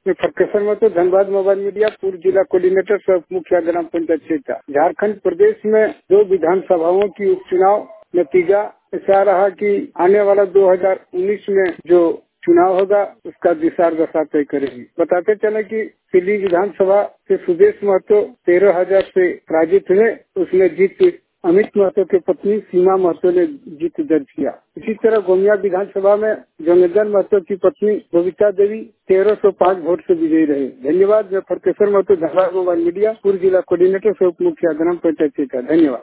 मैं Farkeshwar Mahto, Dhanbad mobile media, पूर्व जिला कोऑर्डिनेटर सह मुखिया ग्राम पंचायत क्षेत्र। झारखंड प्रदेश में 2 विधानसभाओं की उपचुनाव नतीजा ऐसा रहा कि आने वाला 2019 में जो चुनाव होगा उसका दिशा दशा तय करेगी। बताते चले कि सिल्ली विधानसभा से सुदेश महतो 13,000 से पराजित हुए। उसमें जीत अमित महतो की पत्नी सीमा महतो ने जीत दर्ज किया। इसी तरह गोमिया विधानसभा में जंगजन महतो की पत्नी बबीता देवी 1305 वोट से विजयी रहे। धन्यवाद। मैं फरकेश्वर महतो, धनबाद मोबाइल मीडिया, पूर्व जिला कोऑर्डिनेटर सह मुखिया ग्राम पंचायत क्षेत्र। धन्यवाद।